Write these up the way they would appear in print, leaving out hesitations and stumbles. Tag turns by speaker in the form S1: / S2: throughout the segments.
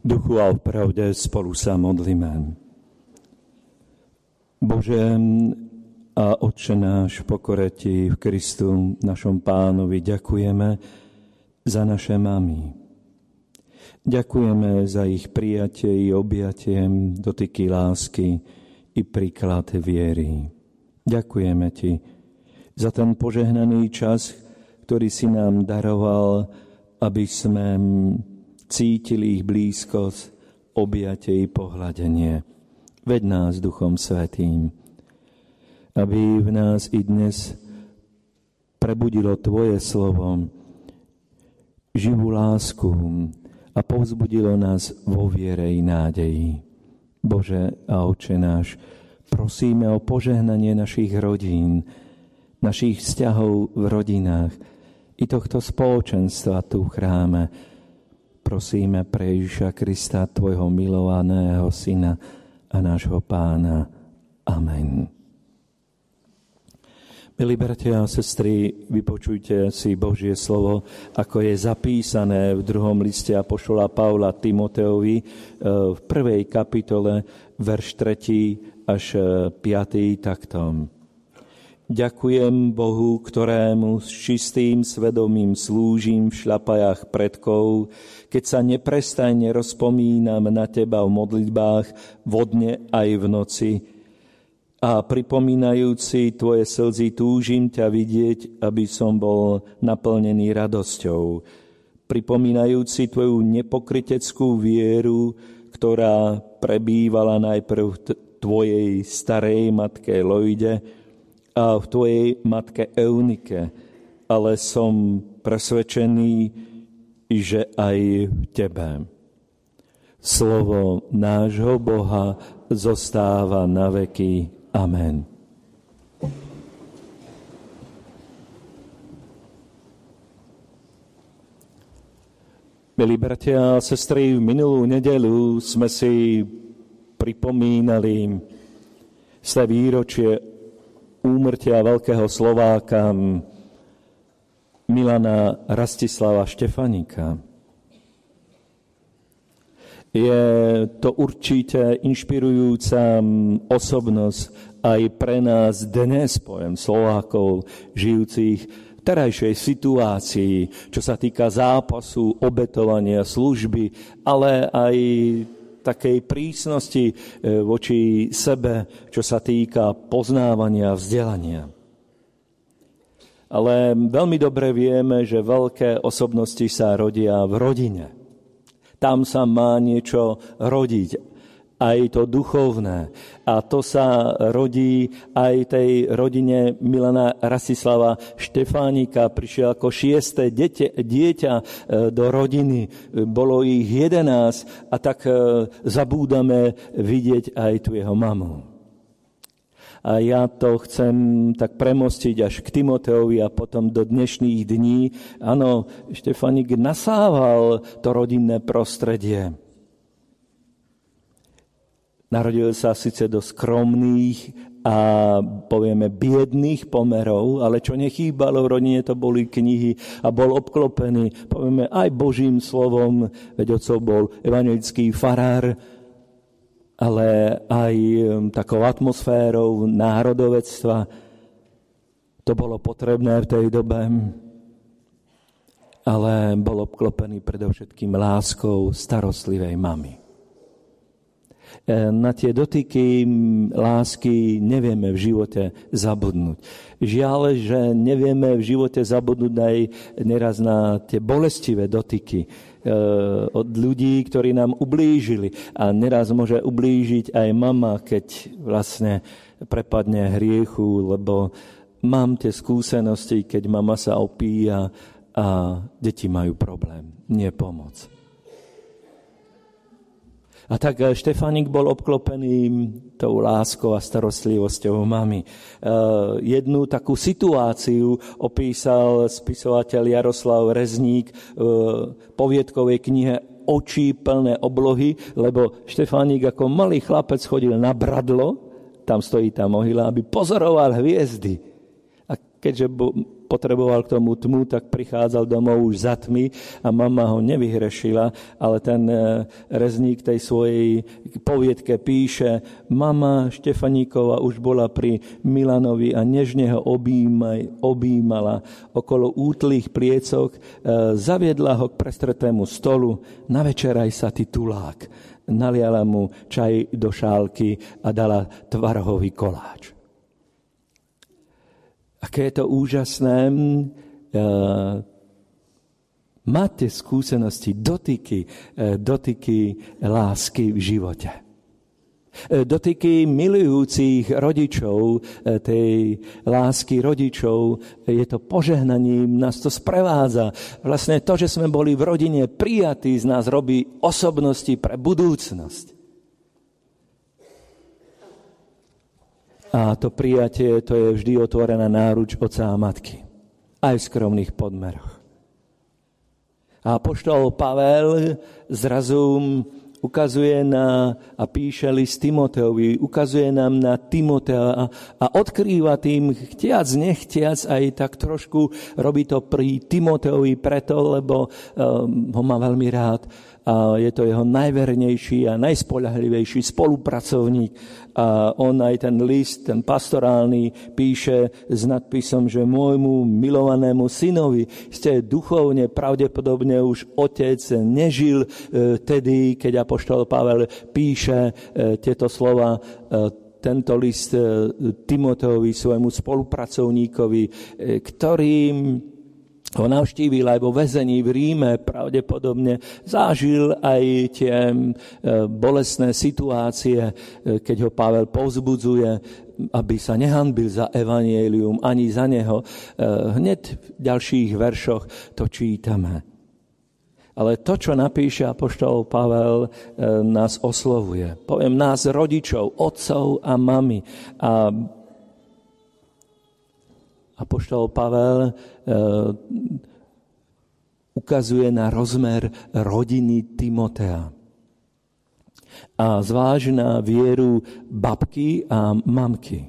S1: Duchu a v pravde spolu sa modlíme. Bože a Otče náš, v pokore Ti v Kristu, našom Pánovi, ďakujeme za naše mamy. Ďakujeme za ich prijatie i objatie, dotyky lásky i príklad viery. Ďakujeme Ti za ten požehnaný čas, ktorý si nám daroval, aby sme cítili ich blízkosť, objatie i pohľadenie. Veď nás Duchom Svätým, aby v nás i dnes prebudilo Tvoje slovo, živú lásku a povzbudilo nás vo viere i nádeji. Bože a Otče náš, prosíme o požehnanie našich rodín, našich vzťahov v rodinách i tohto spoločenstva tu v chráme. Prosíme pre Ježiša Krista, Tvojho milovaného Syna a nášho Pána. Amen. Milí bratia a sestry, vypočujte si Božie slovo, ako je zapísané v 2. liste apoštola Pavla Timoteovi v 1. kapitole, verš 3. až 5. takto. Ďakujem Bohu, ktorému s čistým svedomím slúžim v šľapajách predkov, keď sa neprestajne rozpomínam na Teba v modlitbách vodne aj v noci. A pripomínajúci Tvoje slzy túžim ťa vidieť, aby som bol naplnený radosťou. Pripomínajúci Tvoju nepokryteckú vieru, ktorá prebývala najprv v Tvojej starej matke Lojde, a v Tvojej matke Eunike, ale som presvedčený, že aj v Tebe. Slovo nášho Boha zostáva na veky. Amen. Milí bratia a sestry, v minulú nedeľu sme si pripomínali sa výročie úmrtia veľkého Slováka Milana Rastislava Štefanika. Je to určite inšpirujúca osobnosť aj pre nás dnes, poviem, Slovákov žijúcich v terajšej situácii, čo sa týka zápasu, obetovania, služby, ale aj takej prísnosti voči sebe, čo sa týka poznávania a vzdelania. Ale veľmi dobre vieme, že veľké osobnosti sa rodia v rodine. Tam sa má niečo rodiť, aj to duchovné. A to sa rodí aj tej rodine Milana Rastislava Štefánika. Prišiel ako 6. dieťa do rodiny. Bolo ich 11 a tak zabúdame vidieť aj tu jeho mamu. A ja to chcem tak premostiť až k Timoteovi a potom do dnešných dní. Áno, Štefánik nasával to rodinné prostredie. Narodil sa síce do skromných a povieme biedných pomerov, ale čo nechýbalo v rodine, to boli knihy a bol obklopený, povieme, aj Božím slovom, veď otcov bol evanjelický farár, ale aj takou atmosférou národovectva. To bolo potrebné v tej dobe, ale bol obklopený predovšetkým láskou starostlivej mamy. Na tie dotyky lásky nevieme v živote zabudnúť. Žiaľ, že nevieme v živote zabudnúť aj neraz na tie bolestivé dotyky od ľudí, ktorí nám ublížili. A neraz môže ublížiť aj mama, keď vlastne prepadne hriechu, lebo mám tie skúsenosti, keď mama sa opíja a deti majú problém. Nie pomoc. A tak Štefánik bol obklopený tou láskou a starostlivosťou mamy. Jednu takú situáciu opísal spisovateľ Jaroslav Rezník v poviedkovej knihe Oči plné oblohy, lebo Štefánik ako malý chlapec chodil na Bradlo, tam stojí tá mohyla, aby pozoroval hviezdy. A keďže potreboval k tomu tmu, tak prichádzal domov už za tmy a mama ho nevyhrešila, ale ten rezník tej svojej poviedke píše: mama Štefaníková už bola pri Milanovi a nežne ho objímala okolo útlých pliecok, zaviedla ho k prestretému stolu: na večeraj sa ty tulák. Naliala mu čaj do šálky a dala tvarohový koláč. Aké je to úžasné mať tie skúsenosti, dotyky lásky v živote. Dotyky milujúcich rodičov, tej lásky rodičov, je to požehnaním, nás to sprevádza. Vlastne to, že sme boli v rodine prijatí, z nás robí osobnosti pre budúcnosť. A to prijatie, to je vždy otvorená náruč otca a matky. Aj v skromných podmeroch. A apoštol Pavel zrazu ukazuje a píše list Timoteovi, ukazuje nám na Timotea a odkrýva tým, chtiac, nechtiac, aj tak trošku robí to pri Timoteovi preto, lebo ho má veľmi rád a je to jeho najvernejší a najspoľahlivejší spolupracovník. A on aj ten list, ten pastorálny, píše s nadpisom, že môjmu milovanému synovi ste duchovne pravdepodobne už otec nežil tedy, keď apoštol Pavel píše tieto slova, tento list Timoteovi, svojmu spolupracovníkovi, ktorým ho navštívil aj vo väzení v Ríme, pravdepodobne zažil aj tie bolestné situácie, keď ho Pavel povzbudzuje, aby sa nehanbil za evanjelium ani za neho. Hneď v ďalších veršoch to čítame. Ale to, čo napíše apoštol Pavel, nás oslovuje. Poviem nás rodičov, otcov a mami. A apoštol Pavel ukazuje na rozmer rodiny Timotea. A zvlášť na vieru babky a mamky.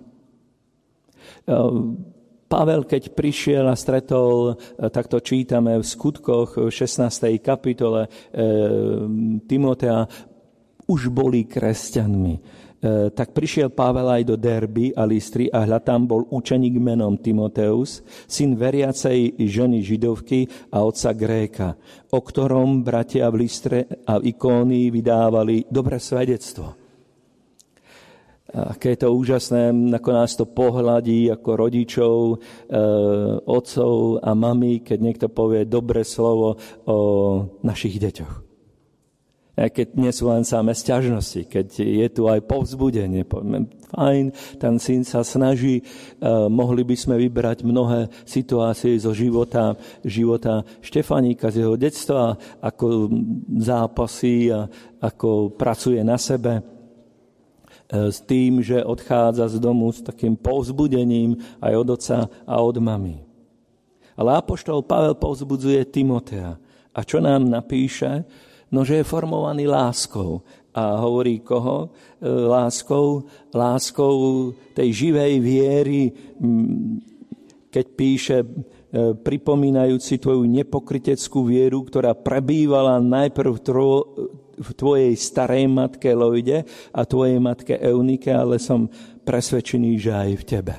S1: Pavel, keď prišiel a stretol, takto čítame v Skutkoch v 16. kapitole Timotea, už boli kresťanmi. Tak prišiel Pavel aj do Derby a Lystry a hľa tam bol učeník menom Timoteus, syn veriacej ženy Židovky a otca Gréka, o ktorom bratia v Lystre a v Ikónii vydávali dobré svedectvo. Aké je to úžasné, ako nás to pohľadí ako rodičov, otcov a mami, keď niekto povie dobré slovo o našich deťoch. Keď nie sú len samé sťažnosti, keď je tu aj povzbudenie. Fajn, ten syn sa snaží, mohli by sme vybrať mnohé situácie zo života Štefaníka, z jeho detstva, ako zápasy a ako pracuje na sebe, s tým, že odchádza z domu s takým povzbudením aj od otca a od mamy. Ale apoštol Pavel povzbudzuje Timotea. A čo nám napíše? No, že je formovaný láskou. A hovorí koho? Láskou tej živej viery, keď píše, pripomínajúci tvoju nepokryteckú vieru, ktorá prebývala najprv v tvojej starej matke Lojde a tvojej matke Eunike, ale som presvedčený, že aj v tebe.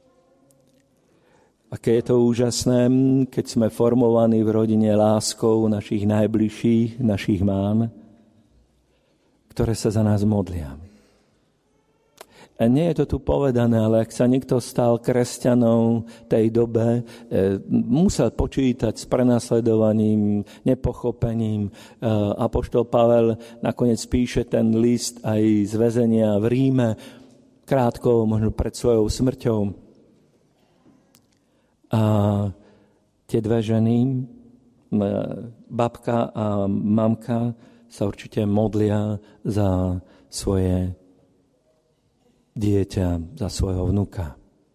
S1: Aké je to úžasné, keď sme formovaní v rodine láskou našich najbližších, našich mám, ktoré sa za nás modlia. A nie je to tu povedané, ale ak sa niekto stal kresťanom tej dobe, musel počítať s prenasledovaním, nepochopením. Apoštol Pavel nakoniec píše ten list aj z väzenia v Ríme, krátko, možno pred svojou smrťou. A tie dve ženy, babka a mamka, sa určite modlia za svoje dieťa, za svojho vnuka.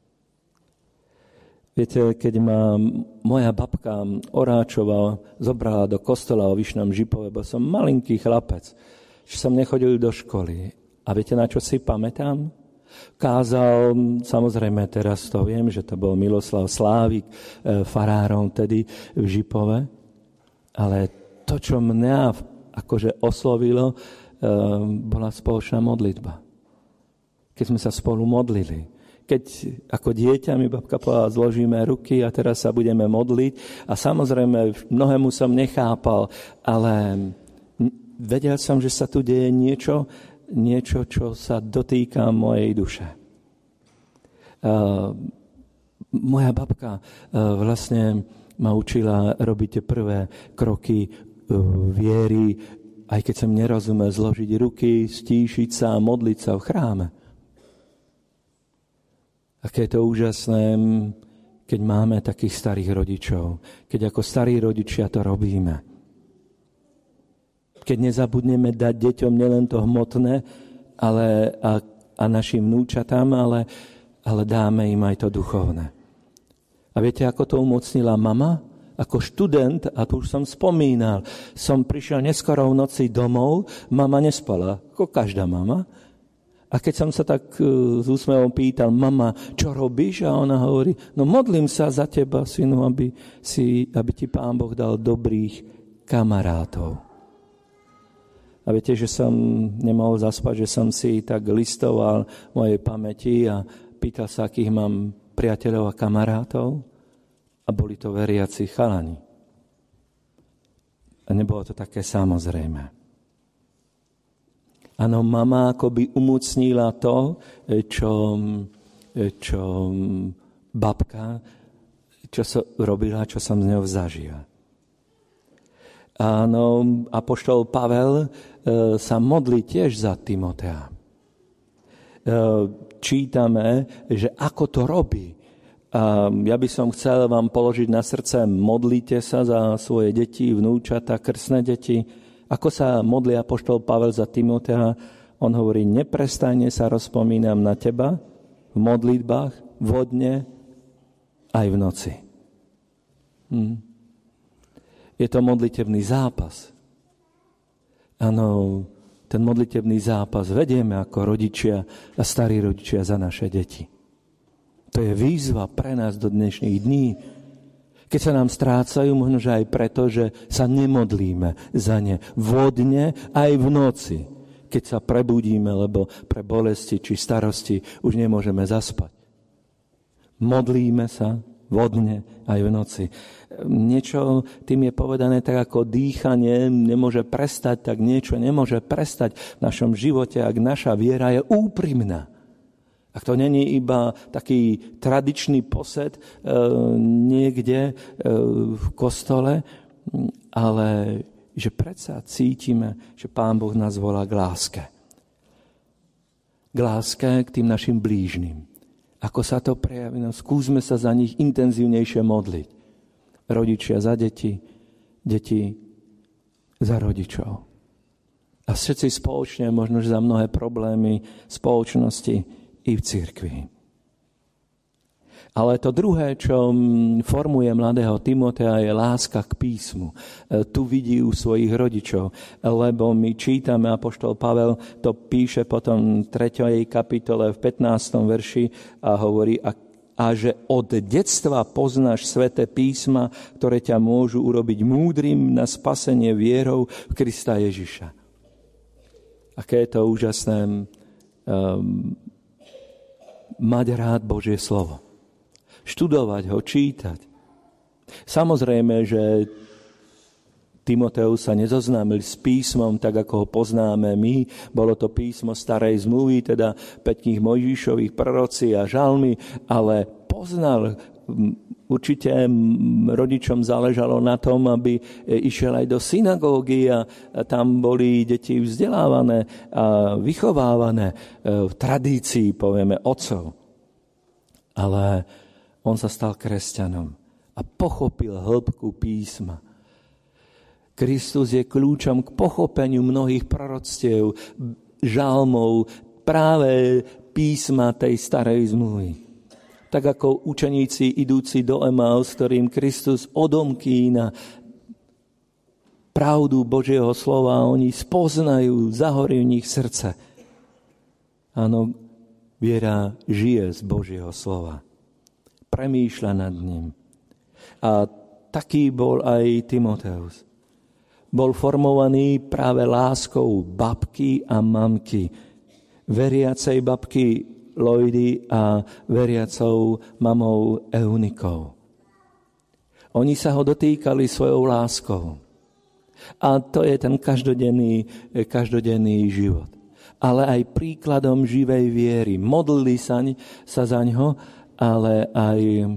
S1: Viete, keď ma moja babka Oráčová zobrala do kostola o Vyšnom Žipove, bo som malinký chlapec, že som nechodil do školy. A viete, na čo si pamätám? Kázal, samozrejme teraz to viem, že to bol Miloslav Slávik, farárom tedy v Žipove, ale to, čo mňa akože oslovilo, bola spoločná modlitba. Keď sme sa spolu modlili. Keď ako dieťa mi babka povedala, zložíme ruky a teraz sa budeme modliť. A samozrejme, mnohému som nechápal, ale vedel som, že sa tu deje niečo, čo sa dotýka mojej duše. Moja babka vlastne ma učila robiť tie prvé kroky viery, aj keď som nerozumel, zložiť ruky, stíšiť sa a modliť sa v chráme. Aké je to úžasné, keď máme takých starých rodičov. Keď ako starí rodičia to robíme. Keď nezabudneme dať deťom nielen to hmotné, a našim vnúčatám, ale dáme im aj to duchovné. A viete, ako to umocnila mama? Ako študent, a tu už som spomínal, som prišiel neskoro v noci domov, mama nespala, ako každá mama. A keď som sa tak s úsmevom pýtal, mama, čo robíš? A ona hovorí, no modlím sa za teba, synu, aby ti Pán Boh dal dobrých kamarátov. A viete, že som nemohol zaspať, že som si tak listoval mojej pamäti a pýtal sa, akých mám priateľov a kamarátov. A boli to veriaci chalani. A nebolo to také samozrejme. Áno, mama akoby umocnila to, čo babka, robila, čo som z ňou zažil. Áno, apoštol Pavel sa modlí tiež za Timotea. Čítame, že ako to robí. Ja by som chcel vám položiť na srdce, modlite sa za svoje deti, vnúčata, krstné deti. Ako sa modlí apoštol Pavel za Timotea? On hovorí, neprestajne sa rozpomínam na teba v modlitbách, vodne, aj v noci. Je to modlitebný zápas. Áno, ten modlitebný zápas vedieme ako rodičia a starí rodičia za naše deti. To je výzva pre nás do dnešných dní. Keď sa nám strácajú, možno, že aj preto, že sa nemodlíme za ne vodne aj v noci, keď sa prebudíme, lebo pre bolesti či starosti už nemôžeme zaspať. Modlíme sa vodne aj v noci. Niečo tým je povedané tak, ako dýchanie nemôže prestať, tak niečo nemôže prestať v našom živote, ak naša viera je úprimná. Ak to není iba taký tradičný posed niekde v kostole, ale že predsa cítime, že Pán Boh nás volá k láske. K láske k tým našim blížnym. Ako sa to prejaví? No, skúsme sa za nich intenzívnejšie modliť. Rodičia za deti, deti za rodičov. A všetci spoločne, možno za mnohé problémy spoločnosti, i v cirkvi. Ale to druhé, čo formuje mladého Timotea, je láska k písmu. Tu vidí u svojich rodičov, lebo my čítame, apoštol Pavel to píše potom v 3. kapitole v 15. verši a hovorí, a že od detstva poznáš sväté písma, ktoré ťa môžu urobiť múdrym na spasenie vierou v Krista Ježiša. Aké je to úžasné mať rád Božie slovo. Študovať ho, čítať. Samozrejme, že Timoteus sa nezoznámil s písmom, tak ako ho poznáme my. Bolo to písmo starej zmluvy, teda 5 kníh Mojžišových, proroci a žalmy, ale poznal. Určite rodičom záležalo na tom, aby išiel aj do synagógy a tam boli deti vzdelávané a vychovávané v tradícii, povieme, otcov. Ale on sa stal kresťanom a pochopil hĺbku písma. Kristus je kľúčom k pochopeniu mnohých proroctiev, žalmov, práve písma tej starej zmluvy. Tak ako učeníci idúci do Emaus, ktorým Kristus odomkýna pravdu Božieho slova, oni spoznajú, zahorí v nich srdce. Áno, Viera žije z Božieho slova. Premýšľa nad ním. A taký bol aj Timoteus. Bol formovaný práve láskou babky a mamky. Veriacej babky Lojdy a veriacou mamou Eunikou. Oni sa ho dotýkali svojou láskou. A to je ten každodenný život. Ale aj príkladom živej viery. Modlili sa za ňo, ale aj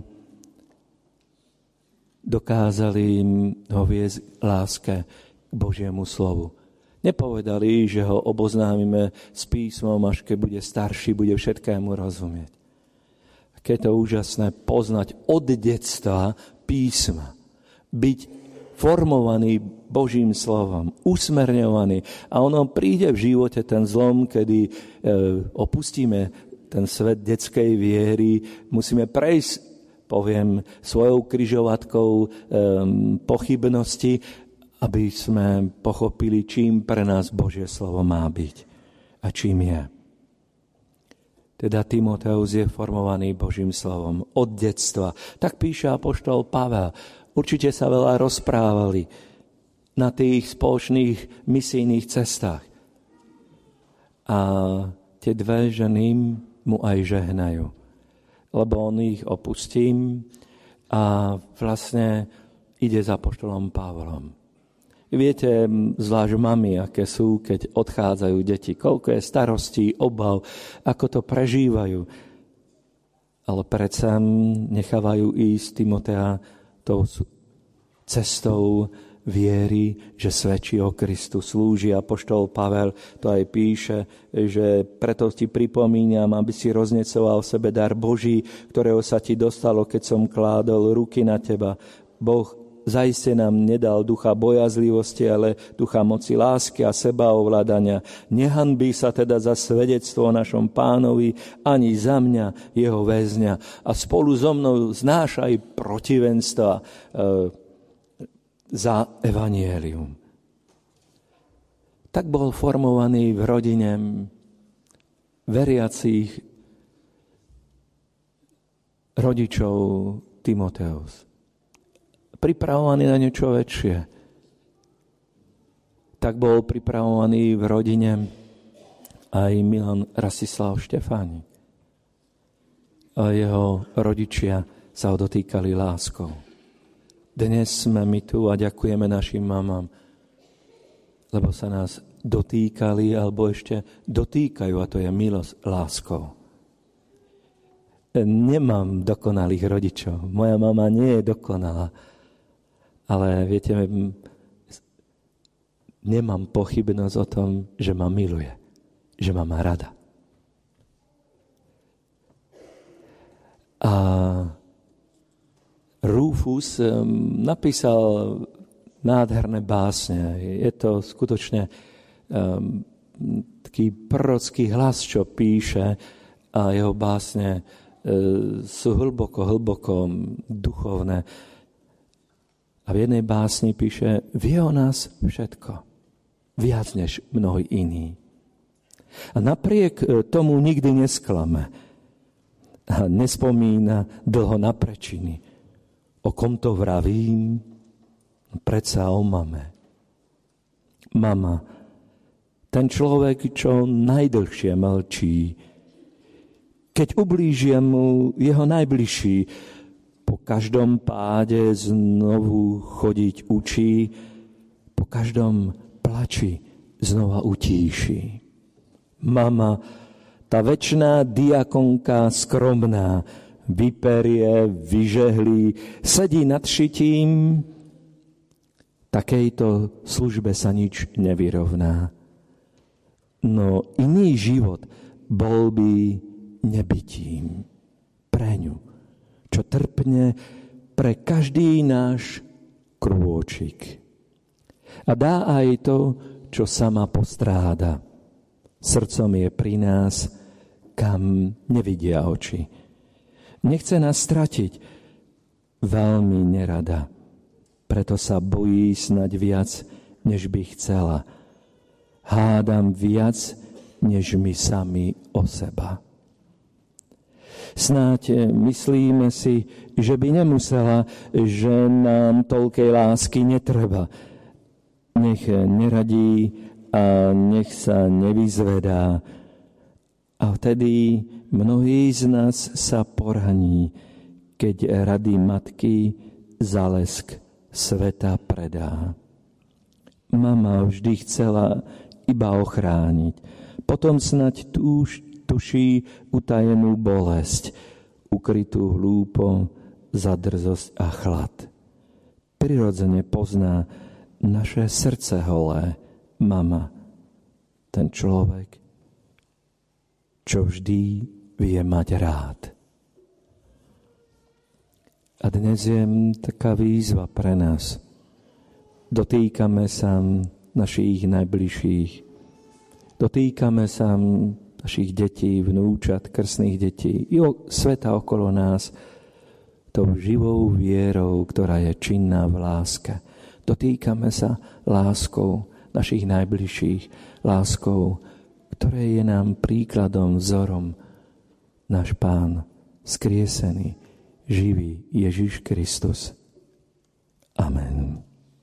S1: dokázali ho viesť k láske k Božiemu slovu. Nepovedali, že ho oboznámime s písmom, až keď bude starší, bude všetkému rozumieť. Keď je to úžasné poznať od detstva písma, byť formovaný Božím slovom, usmerňovaný. A ono príde v živote ten zlom, kedy opustíme ten svet detskej viery, musíme prejsť, poviem, svojou križovatkou pochybnosti, aby sme pochopili, čím pre nás Božie slovo má byť a čím je. Teda Timoteus je formovaný Božím slovom od detstva. Tak píše apoštol Pavel. Určite sa veľa rozprávali na tých spoločných misijných cestách. A tie dve ženy mu aj žehnajú. Lebo on ich opustím a vlastne ide za apoštolom Pavlom. Viete, zvlášť mami, aké sú, keď odchádzajú deti. Koľko je starostí, obav, ako to prežívajú. Ale predsa nechávajú ísť Timotea tou cestou viery, že svedčí o Kristu, slúži. Apoštol Pavel to aj píše, že preto ti pripomínam, aby si roznecoval v sebe dar Boží, ktorého sa ti dostalo, keď som kládol ruky na teba. Boh zaiste nám nedal ducha bojazlivosti, ale ducha moci, lásky a sebaovládania. Nehanbí sa teda za svedectvo o našom Pánovi, ani za mňa, jeho väzňa. A spolu so mnou znášaj protivenstva za evanjelium. Tak bol formovaný v rodine veriacich rodičov Timoteus. Pripravovaný na niečo väčšie. Tak bol pripravovaný v rodine aj Milan Rastislav Štefánik. A jeho rodičia sa ho dotýkali láskou. Dnes sme my tu a ďakujeme našim mamám, lebo sa nás dotýkali alebo ešte dotýkajú, a to je milosť láskou. Nemám dokonalých rodičov. Moja mama nie je dokonalá. Ale viete, nemám pochybnosť o tom, že ma miluje, že ma má rada. A Rufus napísal nádherné básne. Je to skutočne taký prorocký hlas, čo píše, a jeho básne sú hlboko duchovné. A v jednej básni píše, vie o nás všetko, viac než mnohí iní. A napriek tomu nikdy nesklame a nespomína dlho na prečiny. O kom to vravím? Predsa o mame. Mama, ten človek, čo najdlhšie mlčí, keď ublížia mu jeho najbližší, po každom páde znovu chodiť učí, po každom plači znova utíši. Mama, tá večná diakonka skromná, vyperie, vyžehlí, sedí nad šitím, takejto službe sa nič nevyrovná. No iný život bol by nebytím pre ňu, čo trpne pre každý náš krôčik. A dá aj to, čo sama postráda. Srdcom je pri nás, kam nevidia oči. Nechce nás stratiť, veľmi nerada. Preto sa bojí snať viac, než by chcela. Hádam viac, než my sami o seba. Snáď myslíme si, že by nemusela, že nám toľkej lásky netreba. Nech neradí a nech sa nevyzvedá. A vtedy mnohí z nás sa poraní, keď rady matky za lesk sveta predá. Mama vždy chcela iba ochrániť, potom snať tuší utajenú bolesť, ukrytú hlúpo za drzosť a chlad. Prirodzene pozná naše srdce holé, mama, ten človek, čo vždy vie mať rád. A dnes je taká výzva pre nás. Dotýkame sa našich najbližších. Dotýkame sa našich detí, vnúčat, krstných detí i sveta okolo nás tou živou vierou, ktorá je činná v láske. Dotýkame sa láskou našich najbližších, láskou, ktoré je nám príkladom, vzorom náš Pán, skriesený, živý Ježiš Kristus. Amen.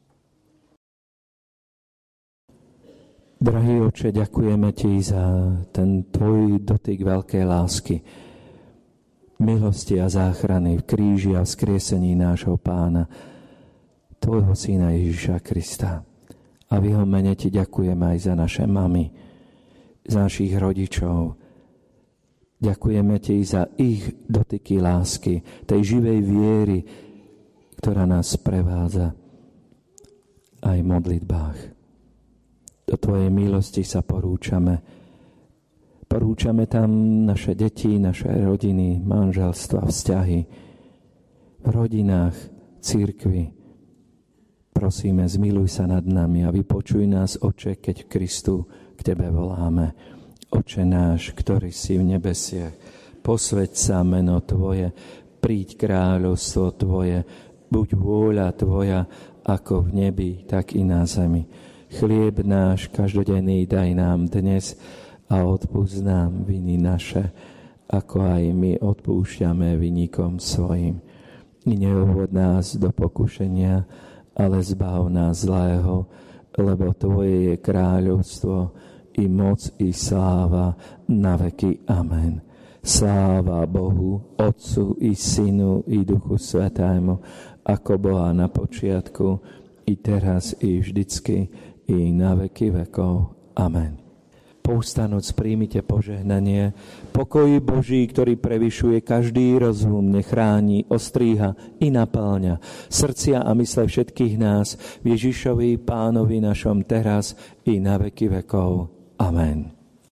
S1: Drahý Otče, ďakujeme Ti za ten Tvoj dotyk veľkej lásky, milosti a záchrany v kríži a vzkriesení nášho Pána, Tvojho Syna Ježiša Krista. A v Jeho mene Ti ďakujeme aj za naše mamy, za našich rodičov. Ďakujeme Ti za ich dotyky lásky, tej živej viery, ktorá nás sprevádza aj v modlitbách. Do Tvojej milosti sa porúčame. Porúčame tam naše deti, naše rodiny, manželstva, vzťahy. V rodinách, cirkvi. Prosíme, zmiluj sa nad nami a vypočuj nás, Oče, keď v Kristu k Tebe voláme. Oče náš, ktorý si v nebesiach, posväť sa meno Tvoje, príď kráľovstvo Tvoje, buď vôľa Tvoja, ako v nebi, tak i na zemi. Chlieb náš každodenný daj nám dnes a odpusť nám viny naše, ako aj my odpúšťame vinníkom svojim. I neuvod nás do pokušenia, ale zbav nás zlého, lebo Tvoje je kráľovstvo, i moc, i sláva na veky. Amen. Sláva Bohu, Otcu, i Synu, i Duchu Svätému, ako bola na počiatku, i teraz, i vždycky, i na veky vekov. Amen. Povstanoc, príjmite požehnanie. Pokoj Boží, ktorý prevyšuje každý rozum, nech chráni, ostríha i napĺňa srdcia a mysle všetkých nás v Ježišovi Pánovi našom teraz i na veky vekov. Amen.